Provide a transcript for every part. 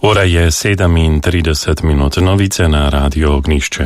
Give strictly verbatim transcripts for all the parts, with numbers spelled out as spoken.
Ura je sedemintrideset minut, novice na Radio Ognišče.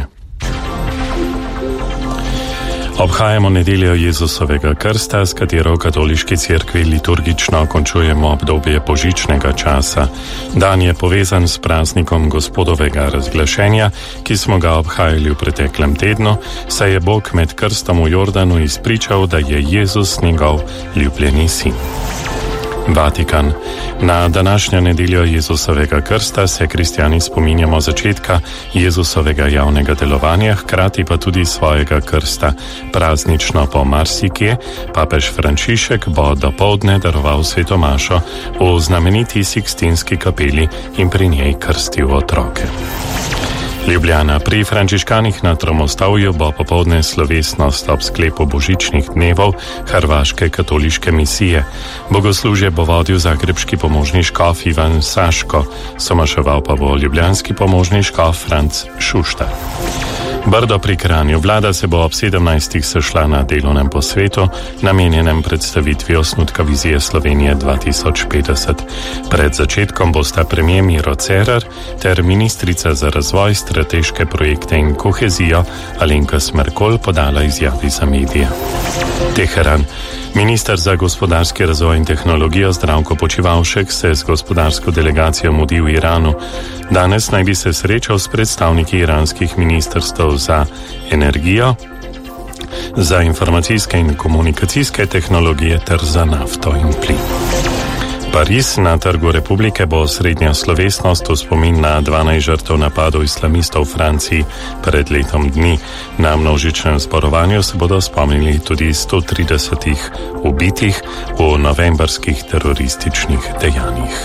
Obhajamo nedeljo Jezusovega krsta, s katero v katoliški cerkvi liturgično končujemo obdobje božičnega časa. Dan je povezan s praznikom Gospodovega razglašenja, ki smo ga obhajali v preteklem tednu, saj je Bog med krstom v Jordanu izpričal, da je Jezus njegov ljubljeni sin. Vatikan. Na današnjo nedeljo Jezusovega krsta se kristjani spominjamo začetka Jezusovega javnega delovanja, hkrati pa tudi svojega krsta. Praznično po marsikje papež Frančišek bo dopoldne daroval sveto mašo v znameniti Sikstinski kapeli in pri njej krstil otroke. Ljubljana. Pri frančiškanih na Tromostovju bo popoldne slovesnost ob sklepu božičnih dnevov hrvaške katoliške misije. Bogoslužje bo vodil zagrebški pomožni škof Ivan Saško, somaševal pa bo ljubljanski pomožni škof Franc Šuštar. Brdo pri Kranju. Vlada se bo ob sedemnajstih sešla na delovnem posvetu, namenjenem predstavitvi osnutka vizije Slovenije dva tisoč petdeset. Pred začetkom bosta premier Miro Cerar ter ministrica za razvoj, strateške projekte in kohezijo Alenka Smrekol podala izjavi za medije. Teheran. Minister za gospodarski razvoj in tehnologijo Zdravko Počivalšek se z gospodarsko delegacijo mudi v Iranu. Danes naj bi se srečal s predstavniki iranskih ministrstv za energijo, za informacijske in komunikacijske tehnologije ter za nafto in plin. Pariz. Na Trgu Republike bo srednja slovesnost v spomin na dvanajst žrtev napadov islamistov v Franciji pred letom dni. Na množičnem zborovanju se bodo spomnili tudi sto tridesetih ubitih v novembrskih terorističnih dejanjih.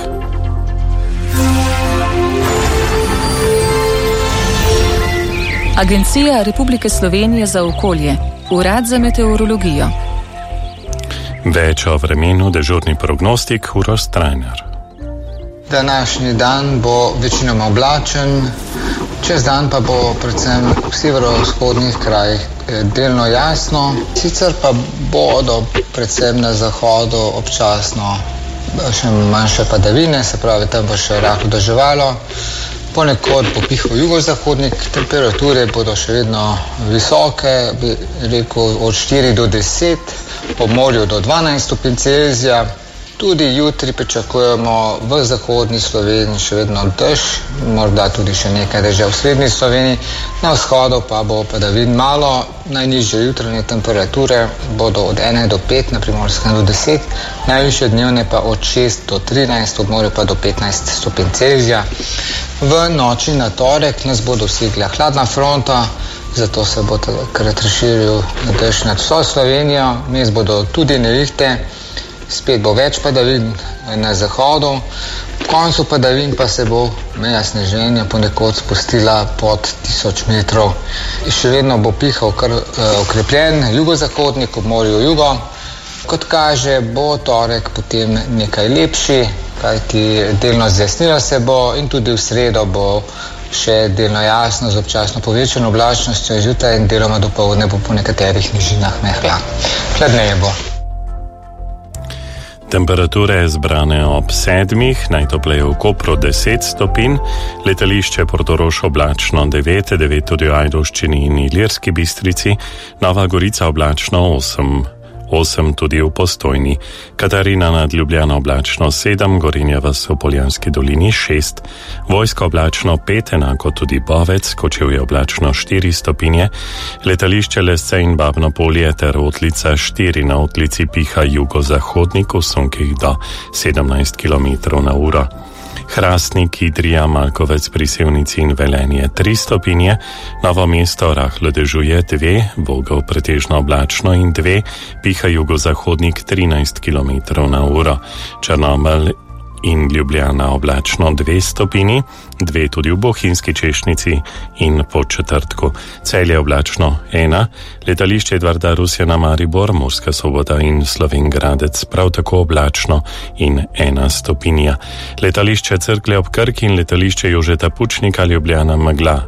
Agencija Republike Slovenije za okolje, Urad za meteorologijo. Več o vremenu, dežurni prognostik, Uroš Trajnar. Današnji dan bo večinoma oblačen, čez dan pa bo predvsem v severovzhodnih krajih delno jasno, sicer pa bodo predvsem na zahodu občasno še manjše padavine, se pravi, tam bo še rahlo deževalo. Ponekod bo pihal jugozahodnik, temperature bodo še vedno visoke, bi rekel od štiri do deset, po morju do dvanajst stopinj Celzija. Tudi jutri pričakujemo v zahodni Sloveniji še vedno dež, morda tudi še nekaj dežja v srednji Sloveniji, na vzhodu pa bo padavin malo, najnižje jutranje temperature bodo od ena do pet, na Primorskem do deset, najvišje dnevne pa od šest do trinajst, ob morju pa do petnajst stopinj Celzija. V noči na torek nas bo dosegla hladna fronta, zato se bo takrat razširil dež nad vso Slovenijo, vmes bodo tudi nevihte, spet bo več padavin na zahodu, v koncu padavin pa se bo meja sneženja ponekod spustila pod tisoč metrov. Še vedno bo pihal kar okrepljen jugozahodnik, ob morju jugo. Kot kaže, bo torek potem nekaj lepši, kajti delno zjasnilo se bo in tudi v sredo bo še delno jasno z občasno povečano oblačnostjo, zjutraj in deloma dopoldne bo po nekaterih nižinah mehla. Hladneje bo. Temperature zbrane ob sedmih, najtopleje v Kopru deset stopinj, letališče Portorož oblačno devet, devet tudi v Ajdovščini in Ilirski Bistrici, Nova Gorica oblačno osem, osem tudi v Postojni, Katarina nad Ljubljano oblačno sedem, Gorenja vas v Poljanski dolini šest, Vojska oblačno pet, enako tudi Bovec, Kočevje oblačno štiri stopinje, letališče Lesce in Babno Polje ter Otlica štiri, na Otlici piha jugozahodnik v sunkih do sedemnajst kilometrov na uro. Hrastnik, Idrija, Malkovec pri Sevnici in Velenje tri stopinje, Novo mesto rahlo dežuje dve, Vogel pretežno oblačno in dve, piha jugozahodnik trinajst kilometrov na uro, Črnomelj in Ljubljana oblačno dve stopinji, dve tudi v Bohinjski Češnici in Podčetrtku, Celje oblačno ena, letališče Edvarda Rusjana Maribor, Murska Sobota in Slovenj Gradec prav tako oblačno in ena stopinja, letališče Cerklje ob Krki in letališče Jožeta Pučnika Ljubljana megla.